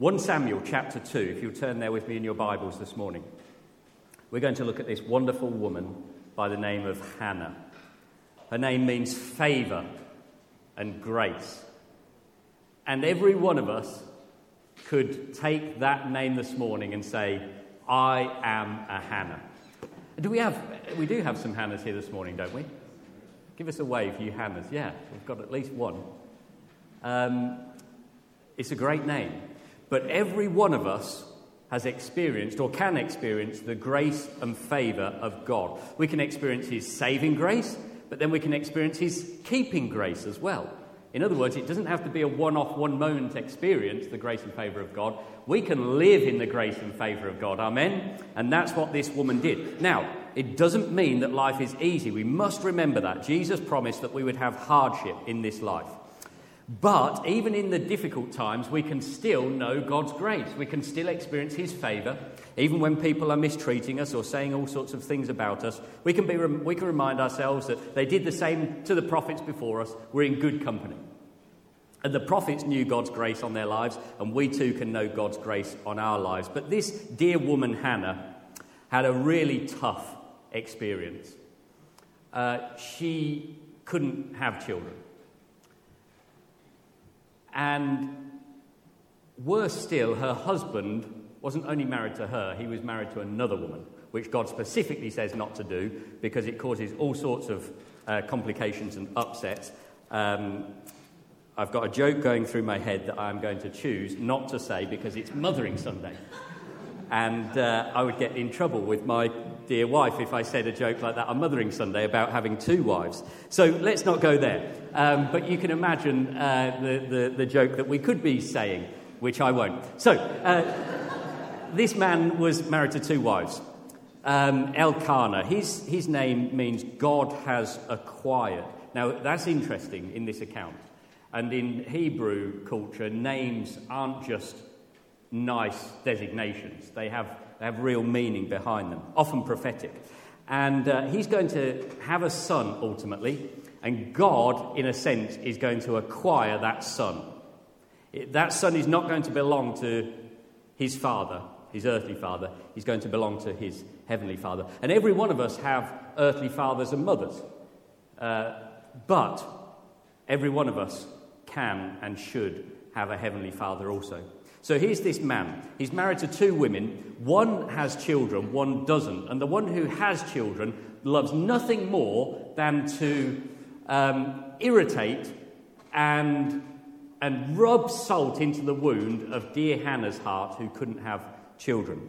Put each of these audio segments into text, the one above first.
1 Samuel chapter 2, if you'll turn there with me in your Bibles this morning. We're going to look at this wonderful woman by the name of Hannah. Her name means favour and grace. And every one of us could take that name this morning and say, I am a Hannah. We do have some Hannahs here this morning, don't we? Give us a wave, you Hannahs. Yeah, we've got at least one. It's a great name. But every one of us has experienced or can experience the grace and favour of God. We can experience his saving grace, but then we can experience his keeping grace as well. In other words, it doesn't have to be a one-off, one-moment experience, the grace and favour of God. We can live in the grace and favour of God, amen? And that's what this woman did. Now, it doesn't mean that life is easy. We must remember that. Jesus promised that we would have hardship in this life. But even in the difficult times, we can still know God's grace. We can still experience his favour. Even when people are mistreating us or saying all sorts of things about us, we can remind ourselves that they did the same to the prophets before us. We're in good company. And the prophets knew God's grace on their lives, and we too can know God's grace on our lives. But this dear woman, Hannah, had a really tough experience. She couldn't have children. And worse still, her husband wasn't only married to her, he was married to another woman, which God specifically says not to do because it causes all sorts of complications and upsets. I've got a joke going through my head that I'm going to choose not to say because it's Mothering Sunday. And I would get in trouble with my dear wife if I said a joke like that on Mothering Sunday about having two wives. So let's not go there. But you can imagine the joke that we could be saying, which I won't. So this man was married to two wives. Elkanah, his name means God has acquired. Now, that's interesting in this account. And in Hebrew culture, names aren't just nice designations. They have real meaning behind them, often prophetic. And he's going to have a son, ultimately, and God, in a sense, is going to acquire that son. That son is not going to belong to his father, his earthly father. He's going to belong to his heavenly father. And every one of us have earthly fathers and mothers. But every one of us can and should have a heavenly father also. So here's this man. He's married to two women. One has children, one doesn't. And the one who has children loves nothing more than to irritate and rub salt into the wound of dear Hannah's heart, who couldn't have children.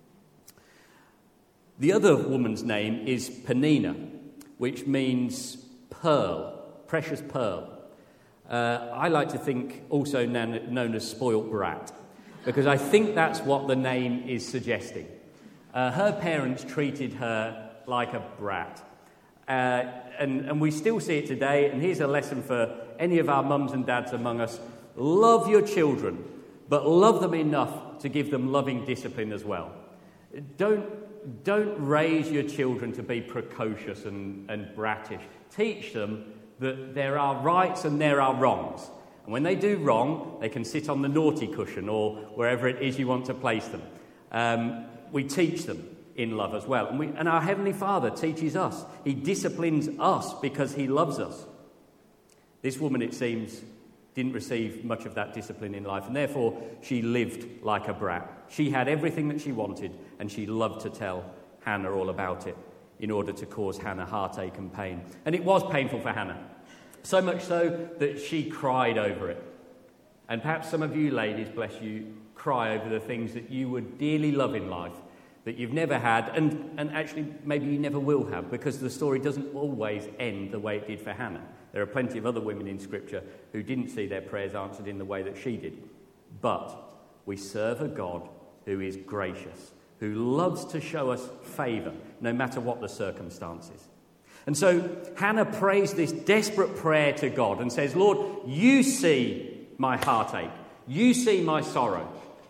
The other woman's name is Peninnah, which means pearl, precious pearl. I like to think also known as spoilt brat, because I think that's what the name is suggesting. Her parents treated her like a brat. And we still see it today, and here's a lesson for any of our mums and dads among us. Love your children, but love them enough to give them loving discipline as well. Don't raise your children to be precocious and brattish. Teach them that there are rights and there are wrongs. And when they do wrong, they can sit on the naughty cushion or wherever it is you want to place them. We teach them in love as well. And our Heavenly Father teaches us. He disciplines us because he loves us. This woman, it seems, didn't receive much of that discipline in life, and therefore she lived like a brat. She had everything that she wanted, and she loved to tell Hannah all about it in order to cause Hannah heartache and pain. And it was painful for Hannah, so much so that she cried over it. And perhaps some of you ladies, bless you, cry over the things that you would dearly love in life that you've never had, and actually maybe you never will have, because the story doesn't always end the way it did for Hannah. There are plenty of other women in Scripture who didn't see their prayers answered in the way that she did. But we serve a God who is gracious, who loves to show us favour, no matter what the circumstances. And so Hannah prays this desperate prayer to God and says, Lord, you see my heartache. You see my sorrow.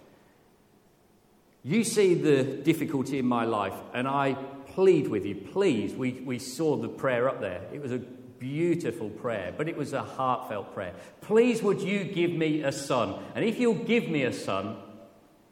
You see the difficulty in my life, and I plead with you, please. We saw the prayer up there. It was a beautiful prayer, but it was a heartfelt prayer. Please would you give me a son, and if you'll give me a son,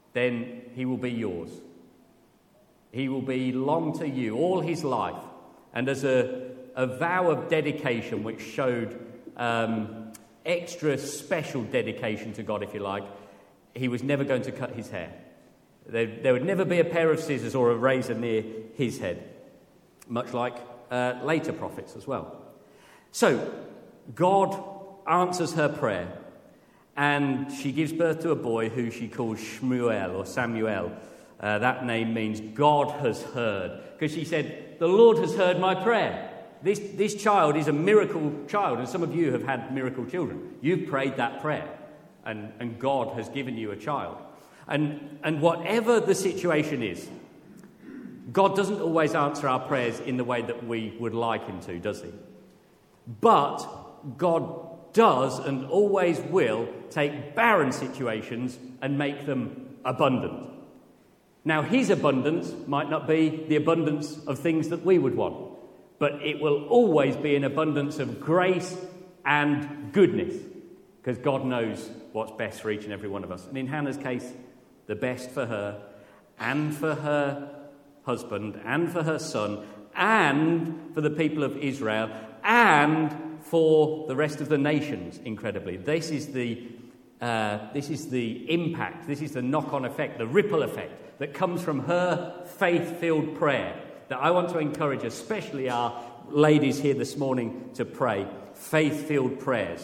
then he will be yours. He will belong to you all his life. And as a vow of dedication, which showed extra special dedication to God, if you like, he was never going to cut his hair. There would never be a pair of scissors or a razor near his head, much like later prophets as well. So, God answers her prayer, and she gives birth to a boy who she calls Shmuel or Samuel. That name means God has heard, because she said, the Lord has heard my prayer. This child is a miracle child, and some of you have had miracle children. You've prayed that prayer, and God has given you a child. And whatever the situation is, God doesn't always answer our prayers in the way that we would like him to, does he? But God does and always will take barren situations and make them abundant. Now, his abundance might not be the abundance of things that we would want, but it will always be an abundance of grace and goodness, because God knows what's best for each and every one of us. And in Hannah's case, the best for her and for her husband and for her son and for the people of Israel and for the rest of the nations, incredibly. This is the impact, this is the knock-on effect, the ripple effect that comes from her faith-filled prayer that I want to encourage, especially our ladies here this morning, to pray. Faith-filled prayers.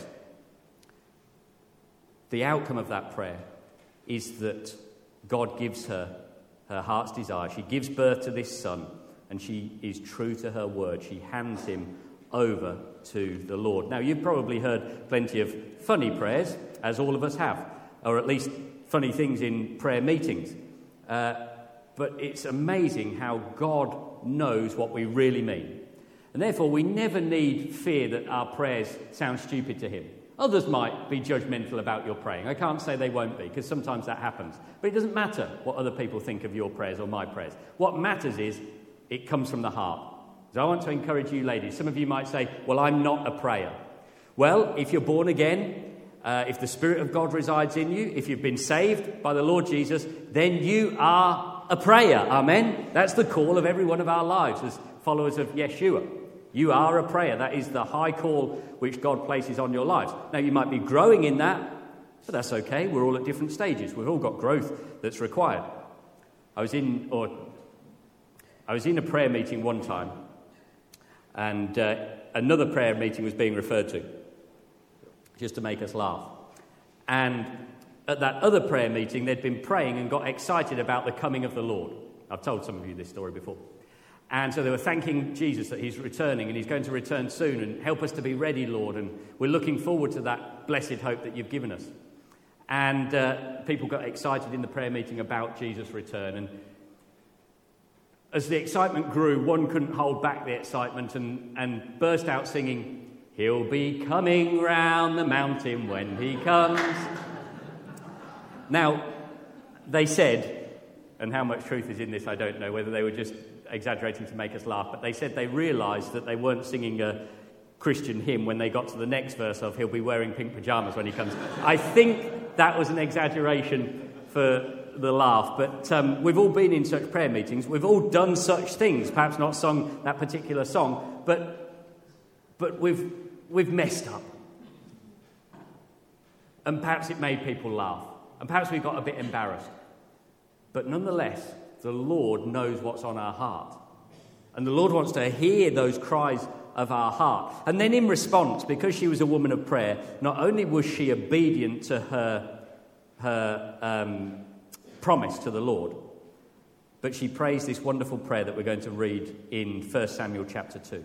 The outcome of that prayer is that God gives her her heart's desire. She gives birth to this son, and she is true to her word. She hands him over to the Lord. Now, you've probably heard plenty of funny prayers, as all of us have, or at least funny things in prayer meetings. But it's amazing how God knows what we really mean. And therefore, we never need fear that our prayers sound stupid to him. Others might be judgmental about your praying. I can't say they won't be, because sometimes that happens. But it doesn't matter what other people think of your prayers or my prayers. What matters is it comes from the heart. So I want to encourage you ladies. Some of you might say, well, I'm not a prayer. Well, if you're born again, if the Spirit of God resides in you, if you've been saved by the Lord Jesus, then you are a prayer. Amen? That's the call of every one of our lives as followers of Yeshua. You are a prayer. That is the high call which God places on your lives. Now, you might be growing in that, but that's okay. We're all at different stages. We've all got growth that's required. I was in a prayer meeting one time, and another prayer meeting was being referred to, just to make us laugh. And at that other prayer meeting, they'd been praying and got excited about the coming of the Lord. I've told some of you this story before. And so they were thanking Jesus that he's returning, and he's going to return soon, and help us to be ready, Lord. And we're looking forward to that blessed hope that you've given us. And people got excited in the prayer meeting about Jesus' return. And as the excitement grew, one couldn't hold back the excitement and burst out singing, "He'll be coming round the mountain when he comes." Now, they said, and how much truth is in this, I don't know, whether they were just exaggerating to make us laugh, but they said they realised that they weren't singing a Christian hymn when they got to the next verse of "He'll be wearing pink pyjamas when he comes." I think that was an exaggeration for the laugh, but we've all been in such prayer meetings. We've all done such things, perhaps not sung that particular song, but we've messed up. And perhaps it made people laugh, and perhaps we got a bit embarrassed. But nonetheless, the Lord knows what's on our heart. And the Lord wants to hear those cries of our heart. And then in response, because she was a woman of prayer, not only was she obedient to her promise to the Lord, but she prays this wonderful prayer that we're going to read in 1 Samuel chapter 2.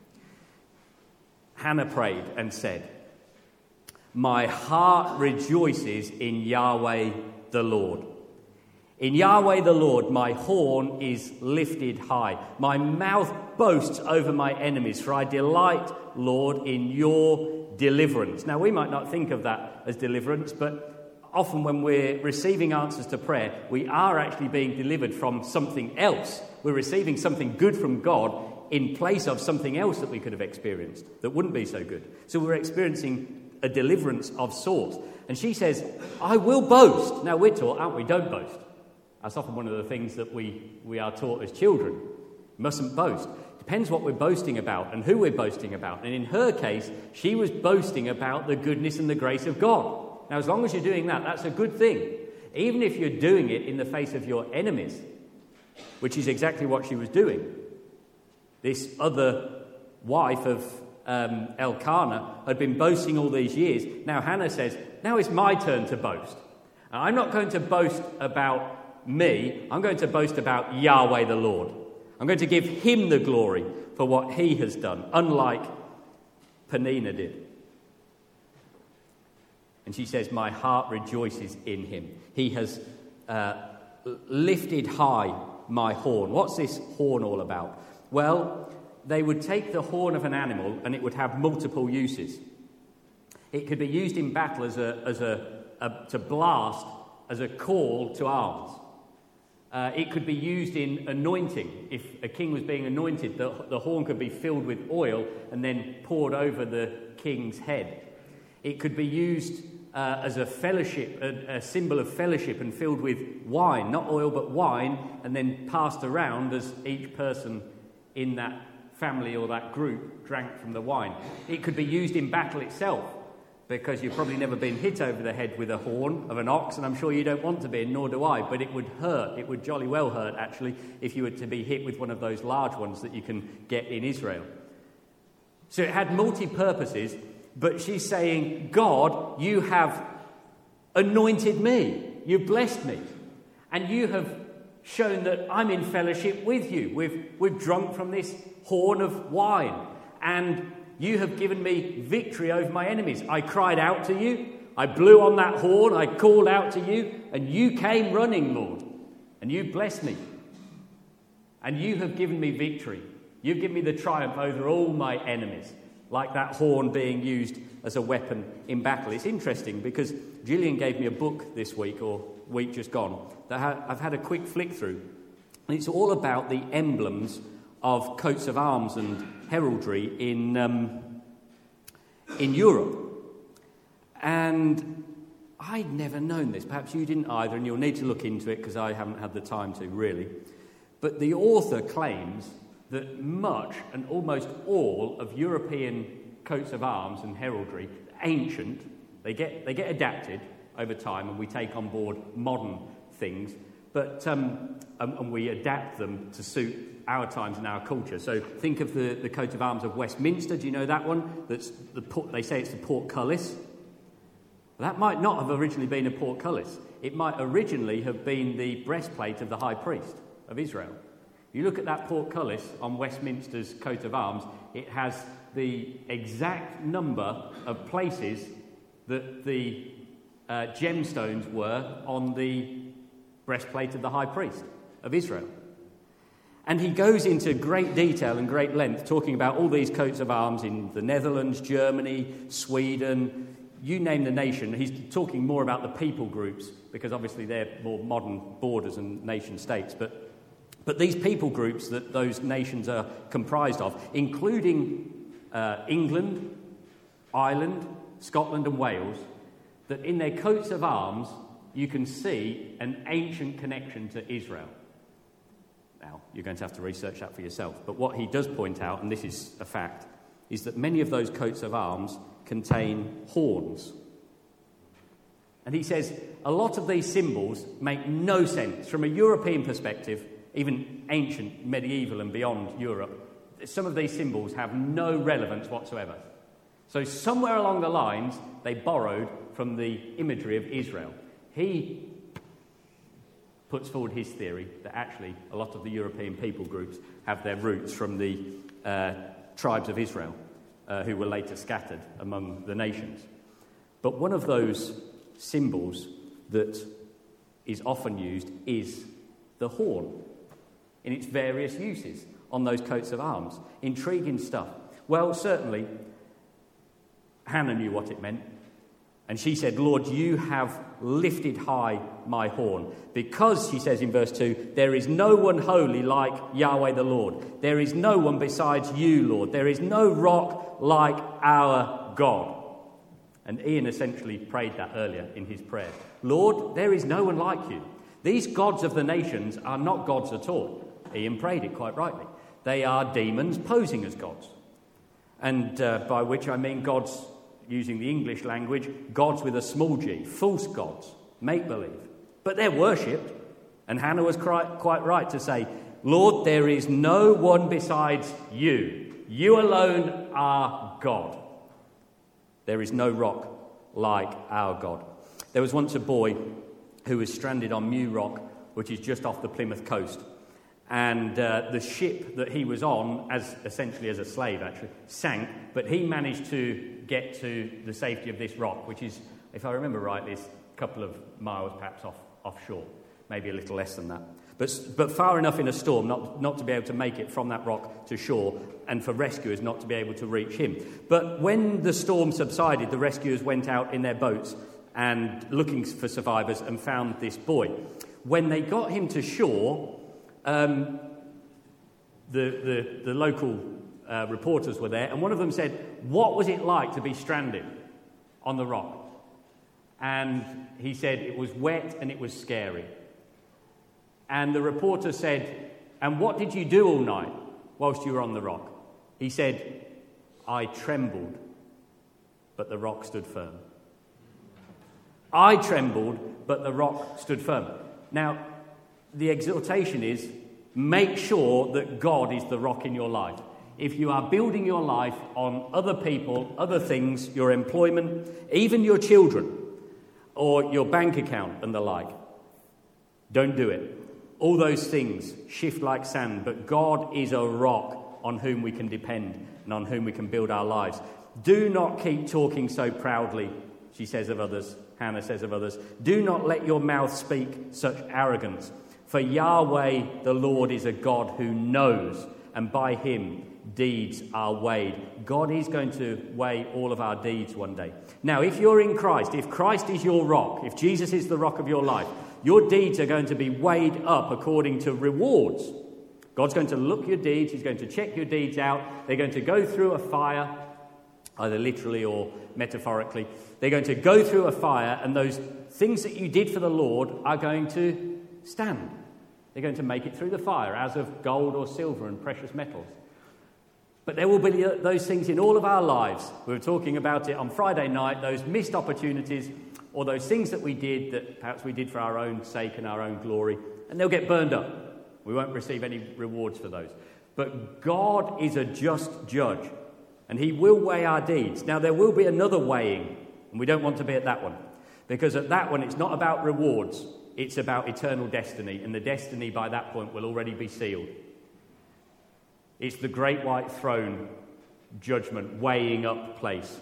Hannah prayed and said, "My heart rejoices in Yahweh the Lord. In Yahweh the Lord, my horn is lifted high. My mouth boasts over my enemies, for I delight, Lord, in your deliverance." Now, we might not think of that as deliverance, but often when we're receiving answers to prayer, we are actually being delivered from something else. We're receiving something good from God in place of something else that we could have experienced that wouldn't be so good. So we're experiencing a deliverance of sorts. And she says, "I will boast." Now, we're taught, aren't we? Don't boast. That's often one of the things that we are taught as children. We mustn't boast. Depends what we're boasting about and who we're boasting about. And in her case, she was boasting about the goodness and the grace of God. Now, as long as you're doing that, that's a good thing. Even if you're doing it in the face of your enemies, which is exactly what she was doing. This other wife of Elkanah had been boasting all these years. Now Hannah says, now it's my turn to boast. And I'm not going to boast about me. I'm going to boast about Yahweh the Lord. I'm going to give him the glory for what he has done, unlike Peninnah did. And she says, my heart rejoices in him. He has lifted high my horn. What's this horn all about? Well, they would take the horn of an animal and it would have multiple uses. It could be used in battle to blast as a call to arms. It could be used in anointing. If a king was being anointed, the horn could be filled with oil and then poured over the king's head. It could be used as a fellowship, a symbol of fellowship, and filled with wine, not oil but wine, and then passed around as each person in that family or that group drank from the wine. It could be used in battle itself, because you've probably never been hit over the head with a horn of an ox, and I'm sure you don't want to be, and nor do I, but it would hurt. It would jolly well hurt, actually, if you were to be hit with one of those large ones that you can get in Israel. So it had multi-purposes, but she's saying, God, you have anointed me, you've blessed me, and you have shown that I'm in fellowship with you. We've drunk from this horn of wine, and you have given me victory over my enemies. I cried out to you, I blew on that horn, I called out to you, and you came running, Lord, and you blessed me. And you have given me victory. You've given me the triumph over all my enemies, like that horn being used as a weapon in battle. It's interesting because Gillian gave me a book this week, or week just gone, that I've had a quick flick through. And it's all about the emblems of coats of arms and heraldry in Europe. And I'd never known this. Perhaps you didn't either, and you'll need to look into it because I haven't had the time to, really. But the author claims that much and almost all of European coats of arms and heraldry, ancient, they get adapted over time, and we take on board modern things, but and we adapt them to suit our times and our culture. So think of the coat of arms of Westminster. Do you know that one? They say it's the portcullis. That might not have originally been a portcullis. It might originally have been the breastplate of the high priest of Israel. You look at that portcullis on Westminster's coat of arms, it has the exact number of places that the gemstones were on the breastplate of the high priest of Israel. And he goes into great detail and great length talking about all these coats of arms in the Netherlands, Germany, Sweden, you name the nation. He's talking more about the people groups because obviously they're more modern borders and nation states. But these people groups that those nations are comprised of, including England, Ireland, Scotland and Wales, that in their coats of arms you can see an ancient connection to Israel. Now, you're going to have to research that for yourself. But what he does point out, and this is a fact, is that many of those coats of arms contain horns. And he says a lot of these symbols make no sense from a European perspective, even ancient, medieval and beyond Europe. Some of these symbols have no relevance whatsoever. So somewhere along the lines, they borrowed from the imagery of Israel. He puts forward his theory that actually a lot of the European people groups have their roots from the tribes of Israel, who were later scattered among the nations. But one of those symbols that is often used is the horn in its various uses on those coats of arms. Intriguing stuff. Well, certainly, Hannah knew what it meant. And she said, Lord, you have lifted high my horn. Because, she says in verse 2, there is no one holy like Yahweh the Lord. There is no one besides you, Lord. There is no rock like our God. And Ian essentially prayed that earlier in his prayer. Lord, there is no one like you. These gods of the nations are not gods at all. Ian prayed it quite rightly. They are demons posing as gods. And by which I mean gods, using the English language, gods with a small g, false gods, make-believe. But they're worshipped. And Hannah was quite right to say, Lord, there is no one besides you. You alone are God. There is no rock like our God. There was once a boy who was stranded on Mew Rock, which is just off the Plymouth coast. And the ship that he was on, essentially as a slave actually, sank. But he managed to get to the safety of this rock, which is, if I remember rightly, it's a couple of miles perhaps offshore. Maybe a little less than that. But far enough in a storm not to be able to make it from that rock to shore, and for rescuers not to be able to reach him. But when the storm subsided, the rescuers went out in their boats and looking for survivors and found this boy. When they got him to shore, the local reporters were there, and one of them said, "What was it like to be stranded on the rock?" And he said it was wet and it was scary. And the reporter said, "And what did you do all night whilst you were on the rock?" He said, "I trembled, but the rock stood firm." I trembled, but the rock stood firm. Now, the exhortation is, make sure that God is the rock in your life. If you are building your life on other people, other things, your employment, even your children, or your bank account and the like, don't do it. All those things shift like sand, but God is a rock on whom we can depend and on whom we can build our lives. Do not keep talking so proudly, she says of others, Hannah says of others. Do not let your mouth speak such arrogance. For Yahweh, the Lord, is a God who knows, and by him deeds are weighed. God is going to weigh all of our deeds one day. Now, if you're in Christ, if Christ is your rock, if Jesus is the rock of your life, your deeds are going to be weighed up according to rewards. God's going to look your deeds. He's going to check your deeds out. They're going to go through a fire, either literally or metaphorically. They're going to go through a fire, and those things that you did for the Lord are going to stand. They're going to make it through the fire, as of gold or silver and precious metals. But there will be those things in all of our lives. We were talking about it on Friday night, those missed opportunities, or those things that we did that perhaps we did for our own sake and our own glory, and they'll get burned up. We won't receive any rewards for those. But God is a just judge, and he will weigh our deeds. Now, there will be another weighing, and we don't want to be at that one, because at that one it's not about rewards, it's about eternal destiny, and the destiny by that point will already be sealed. It's the great white throne judgment, weighing up place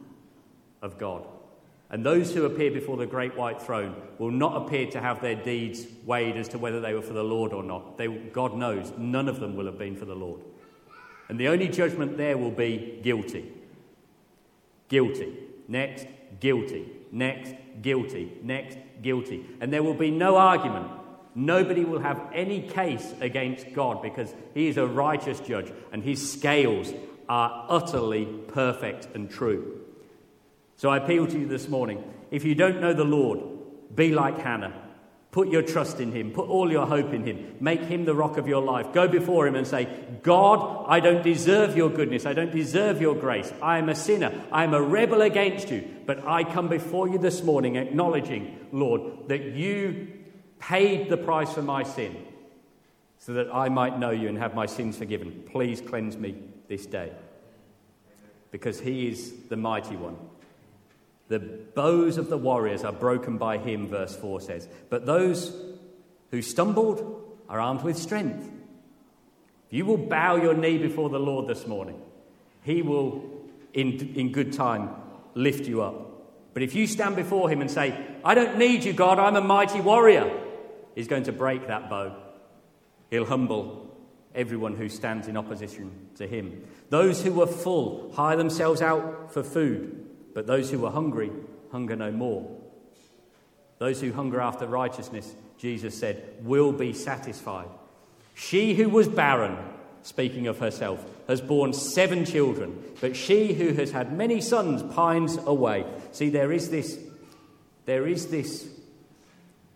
of God. And those who appear before the great white throne will not appear to have their deeds weighed as to whether they were for the Lord or not. God knows none of them will have been for the Lord. And the only judgment there will be guilty. Guilty. Next, guilty. Next, guilty. Next, guilty. And there will be no argument. Nobody will have any case against God, because he is a righteous judge and his scales are utterly perfect and true. So I appeal to you this morning, if you don't know the Lord, be like Hannah. Put your trust in him. Put all your hope in him. Make him the rock of your life. Go before him and say, God, I don't deserve your goodness. I don't deserve your grace. I am a sinner. I am a rebel against you. But I come before you this morning acknowledging, Lord, that you paid the price for my sin so that I might know you and have my sins forgiven. Please cleanse me this day, because he is the mighty one. The bows of the warriors are broken by him, verse 4 says. But those who stumbled are armed with strength. If you will bow your knee before the Lord this morning, he will, in good time, lift you up. But if you stand before him and say, I don't need you, God, I'm a mighty warrior, he's going to break that bow. He'll humble everyone who stands in opposition to him. Those who were full hire themselves out for food, but those who were hungry hunger no more. Those who hunger after righteousness, Jesus said, will be satisfied. She who was barren, speaking of herself, has borne 7 children, but she who has had many sons pines away. See, there is this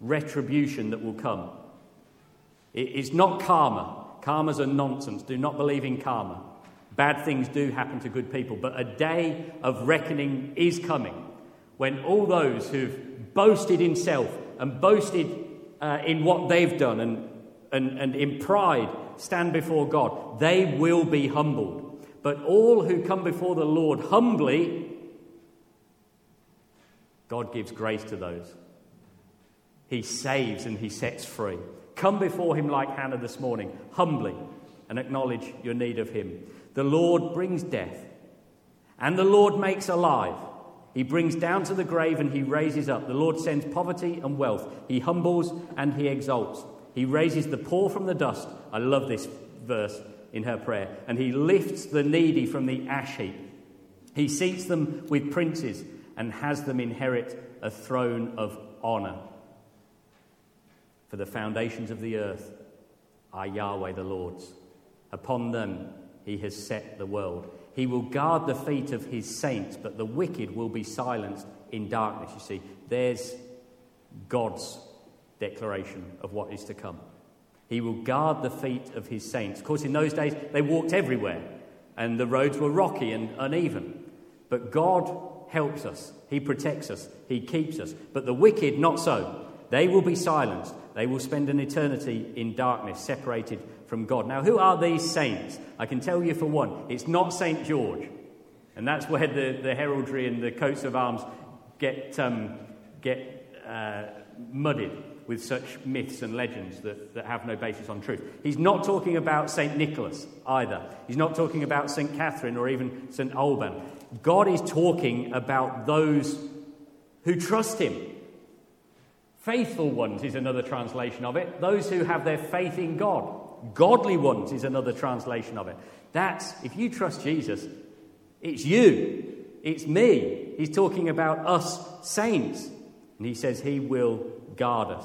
retribution that will come. It's not karma. Karma's a nonsense. Do not believe in karma. Bad things do happen to good people, but a day of reckoning is coming when all those who've boasted in self and boasted in what they've done and in pride stand before God, they will be humbled. But all who come before the Lord humbly, God gives grace to those. He saves and he sets free. Come before him like Hannah this morning, humbly, and acknowledge your need of him. The Lord brings death, and the Lord makes alive. He brings down to the grave and he raises up. The Lord sends poverty and wealth. He humbles and he exalts. He raises the poor from the dust. I love this verse in her prayer. And he lifts the needy from the ash heap. He seats them with princes and has them inherit a throne of honour. For the foundations of the earth are Yahweh the Lord's. Upon them he has set the world. He will guard the feet of his saints, but the wicked will be silenced in darkness. You see, there's God's declaration of what is to come. He will guard the feet of his saints. Of course, in those days, they walked everywhere, and the roads were rocky and uneven. But God helps us. He protects us. He keeps us. But the wicked, not so. They will be silenced. They will spend an eternity in darkness, separated from God. Now, who are these saints? I can tell you for one, it's not St. George. And that's where the heraldry and the coats of arms get muddied with such myths and legends that have no basis on truth. He's not talking about St. Nicholas either. He's not talking about St. Catherine or even St. Alban. God is talking about those who trust him. Faithful ones is another translation of it. Those who have their faith in God. Godly ones is another translation of it. That's, if you trust Jesus, it's you. It's me. He's talking about us saints. And he says he will guard us.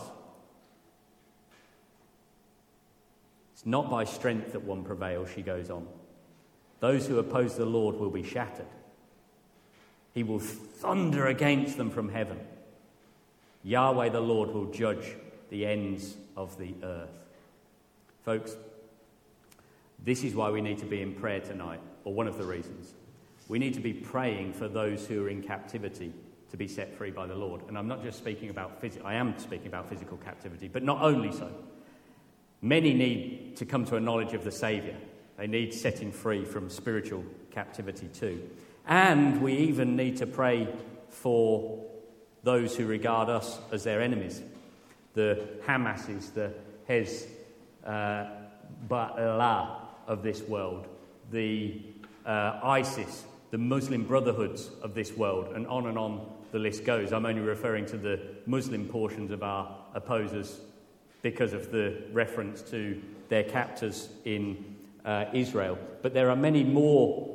It's not by strength that one prevails, she goes on. Those who oppose the Lord will be shattered. He will thunder against them from heaven. Yahweh the Lord will judge the ends of the earth. Folks, this is why we need to be in prayer tonight, or one of the reasons. We need to be praying for those who are in captivity to be set free by the Lord. And I'm not just speaking about I am speaking about physical captivity, but not only so. Many need to come to a knowledge of the Saviour. They need setting free from spiritual captivity too. And we even need to pray for those who regard us as their enemies. The Hamases, the Hezbollah of this world, the ISIS, the Muslim brotherhoods of this world, and on the list goes. I'm only referring to the Muslim portions of our opposers because of the reference to their captors in Israel. But there are many more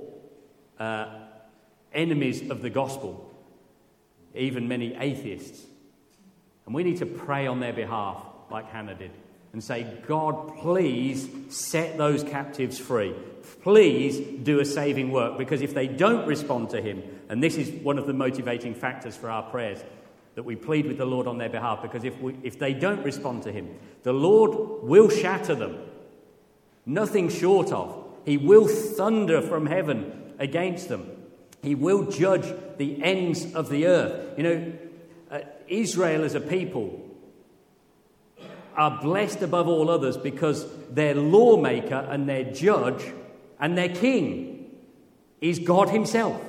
enemies of the gospel, even many atheists. And we need to pray on their behalf, like Hannah did, and say, God, please set those captives free. Please do a saving work, because if they don't respond to him, and this is one of the motivating factors for our prayers, that we plead with the Lord on their behalf, because if they don't respond to him, the Lord will shatter them. Nothing short of. He will thunder from heaven against them. He will judge the ends of the earth. You know, Israel as a people are blessed above all others because their lawmaker and their judge and their king is God himself.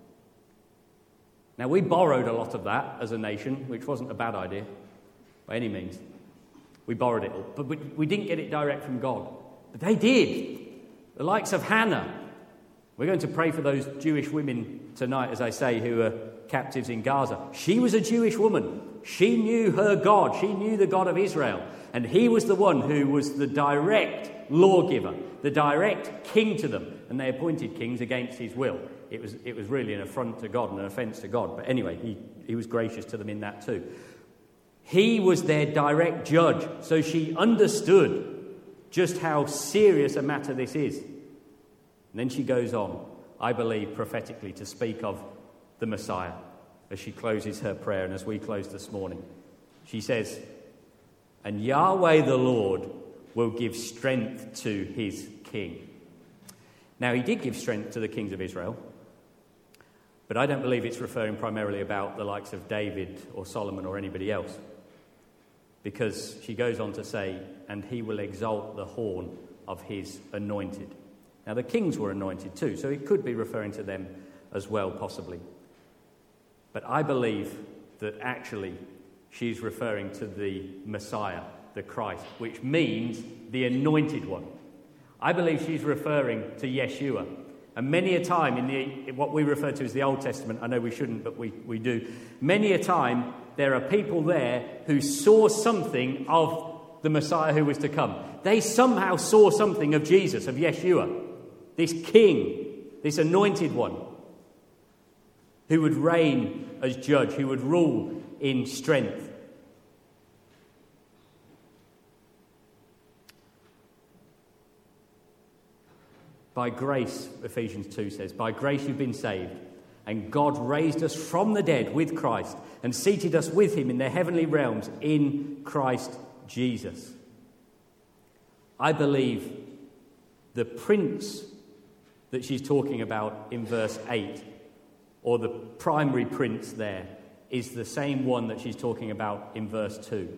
Now, we borrowed a lot of that as a nation, which wasn't a bad idea by any means. We borrowed it all, but we didn't get it direct from God. But they did. The likes of Hannah. We're going to pray for those Jewish women tonight, as I say, who are captives in Gaza. She was a Jewish woman. She knew her God. She knew the God of Israel. And he was the one who was the direct lawgiver, the direct king to them. And they appointed kings against his will. It was really an affront to God and an offence to God. But anyway, he was gracious to them in that too. He was their direct judge. So she understood just how serious a matter this is. And then she goes on, I believe prophetically, to speak of the Messiah as she closes her prayer and as we close this morning. She says, and Yahweh the Lord will give strength to his king. Now, he did give strength to the kings of Israel, but I don't believe it's referring primarily about the likes of David or Solomon or anybody else, because she goes on to say, and he will exalt the horn of his anointed. Now, the kings were anointed too, so it could be referring to them as well, possibly. But I believe that actually she's referring to the Messiah, the Christ, which means the anointed one. I believe she's referring to Yeshua. And many a time in what we refer to as the Old Testament, I know we shouldn't, but we do. Many a time there are people there who saw something of the Messiah who was to come. They somehow saw something of Jesus, of Yeshua, this king, this anointed one, who would reign as judge, who would rule in strength. By grace, Ephesians 2 says, by grace you've been saved, and God raised us from the dead with Christ and seated us with him in the heavenly realms in Christ Jesus. I believe the prince that she's talking about in verse 8, or the primary prince there, is the same one that she's talking about in verse 10,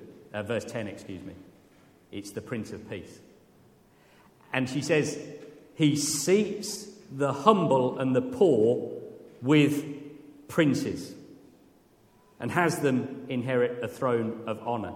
It's the Prince of Peace. And she says, he seats the humble and the poor with princes and has them inherit a throne of honour.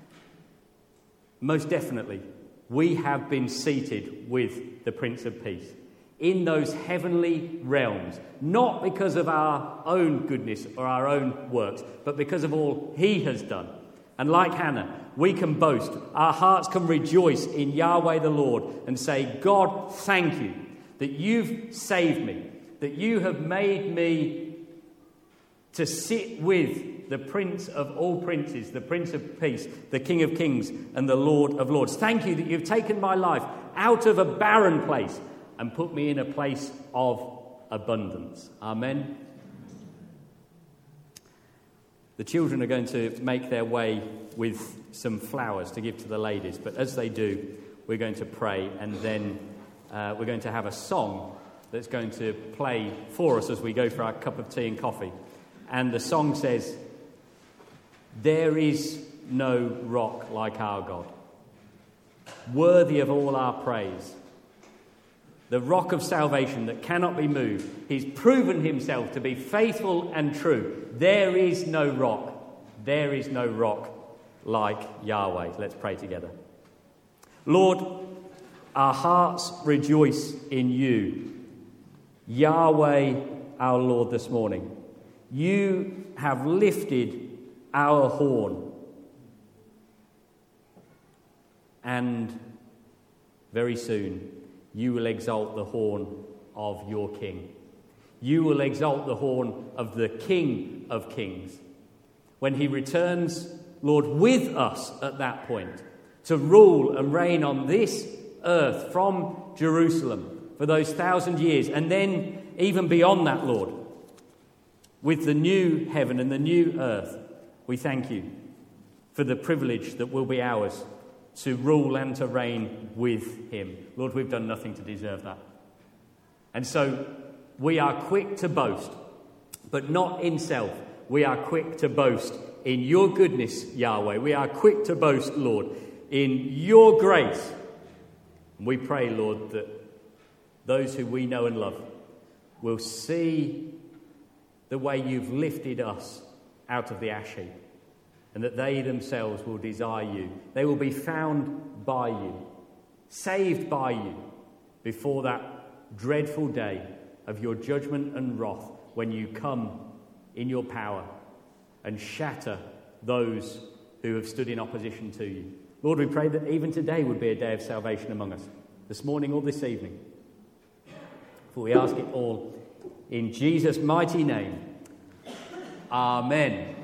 Most definitely, we have been seated with the Prince of Peace in those heavenly realms, not because of our own goodness or our own works, but because of all he has done. And like Hannah, we can boast, our hearts can rejoice in Yahweh the Lord and say, God, thank you that you've saved me, that you have made me to sit with the Prince of all princes, the Prince of Peace, the King of Kings and the Lord of Lords. Thank you that you've taken my life out of a barren place and put me in a place of abundance. Amen. The children are going to make their way with some flowers to give to the ladies, but as they do, we're going to pray, and then we're going to have a song that's going to play for us as we go for our cup of tea and coffee. And the song says, there is no rock like our God, worthy of all our praise. The rock of salvation that cannot be moved. He's proven himself to be faithful and true. There is no rock like Yahweh. Let's pray together. Lord, our hearts rejoice in you, Yahweh our Lord, this morning. You have lifted our horn, and very soon you will exalt the horn of your King. You will exalt the horn of the King of Kings. When he returns, Lord, with us at that point, to rule and reign on this earth from Jerusalem for those 1,000 years, and then even beyond that, Lord, with the new heaven and the new earth, we thank you for the privilege that will be ours to rule and to reign with him. Lord, we've done nothing to deserve that. And so we are quick to boast, but not in self. We are quick to boast in your goodness, Yahweh. We are quick to boast, Lord, in your grace. We pray, Lord, that those who we know and love will see the way you've lifted us out of the ash heap, and that they themselves will desire you. They will be found by you, saved by you, before that dreadful day of your judgment and wrath, when you come in your power and shatter those who have stood in opposition to you. Lord, we pray that even today would be a day of salvation among us, this morning or this evening. For we ask it all in Jesus' mighty name. Amen.